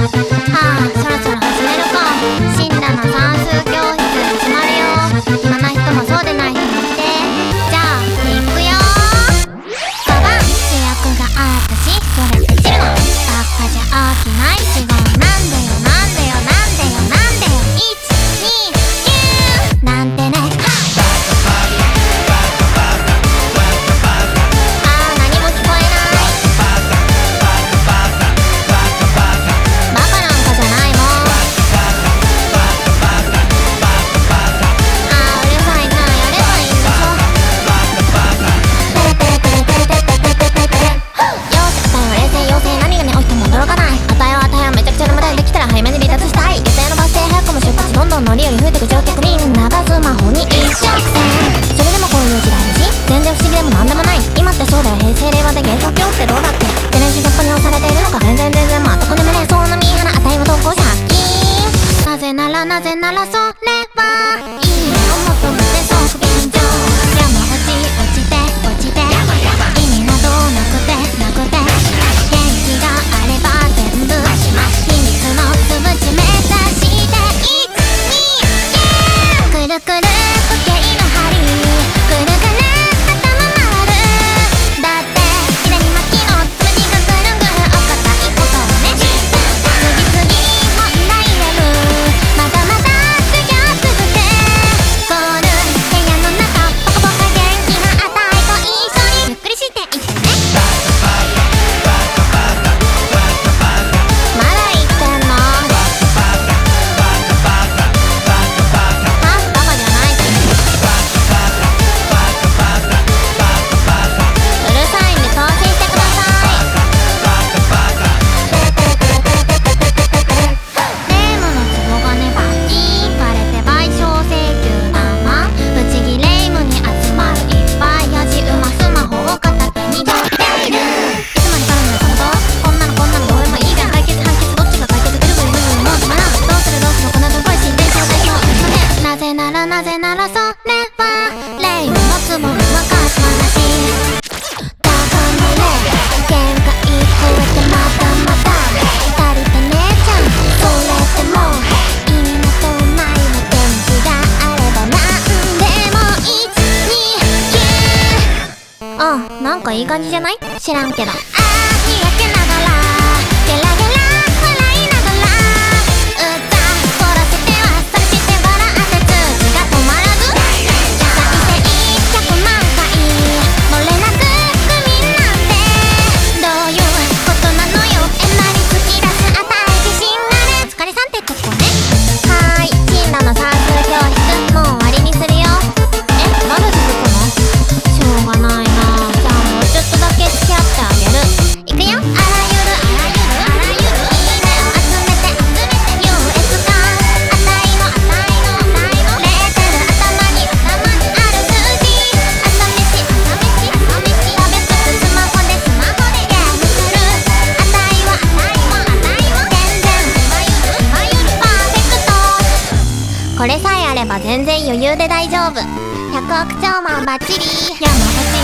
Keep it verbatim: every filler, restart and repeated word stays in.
あ、そろそろ始めるか。シンラの算数教室始まるよ。暇な人もそうでない人も来て。じゃあ行くよ。ごばん主役があったし、それってチルノばっかじゃ飽きない。違う、なんでよなんでよなんでよなんでよ。いち、に、きゅうなんてね。あー、何も聞こえない。バカなんかじゃないもん。あー、うるさいな。やればいいんでしょ。テレテレテレテレテレテレテレテレ。よし、あたいは冷静妖精。何がねおいても驚かない。あたいはあたいはめちゃくちゃな無駄にできたら早めに離脱したい。予定のバス停早くも出発。どんどん乗り降り増えてく乗客みんながスマホに一直線。それでもこういう時代だし、全然不思議でもなんでもない。今ってそうだよ。平成令和で現状教ってどうだって。ジェネレーションギャップに押されているのか。全然全然全く眠れそうなミーハなあたいは投稿借金。なぜならなぜならそれはいいねを求めて即便乗。山落ち落ちて落ちて意味などなくてなくて元気があれば全部秘密のつぶち目指していく。に、くるくる時計の針ぐるぐる頭回る。だって左巻きのつむじがぐるんぐるお堅いことをね。次々問題出る。まだまだ授業続けゴール部屋の中ポカポカ元気なあたいと一緒にゆっくりしていってね。まだ言ってんの？は？バカじゃないし。うるさいんで投資してください。レームのツボがねばっきバレて賠償請求生ブチギレイムに集まるいっぱいやじ馬スマホを片手に持っている。いつまでからんのよこんなのこんなのどうでもいいじゃん。解決判決どっちが解決ぐるぐるぐるぐるもう止まらん。どうするどうするこんなすごい進展しよう代表ね。なぜならなぜならそれはレイムのつぼみはかす話だからね。限界超えてまだまだ足りてねえじゃん。それでも意味のとないの元気があればなんでもいち、に、きゅう。ああ、なんかいい感じじゃない？知らんけど。あー、日焼けながらゲラゲラ笑いながら歌凝らせてはされして笑って通知が止まらず再生ひゃくまん回漏れなく国なんてどういうことなのよ。えなり突き出すあたい自信あれ。疲れさんってとこね。はーい、進路の算数教室もう終わりにするよ。え、なんで続くの？しょうがないな。じゃあもうちょっとだけ付き合ってあげる。いくよ。あらゆるあらゆるあらゆるいいねを集めて集めて優越感あたいのあたいのあたいのレーテル頭に頭にある数字朝飯朝飯朝飯食べつつスマホでスマホでゲームするあたいはあたいもあたいも全然いわゆるいわゆるパーフェクト。これさえあれば全然余裕で大丈夫。ひゃくおく超満バッチリ。山落ち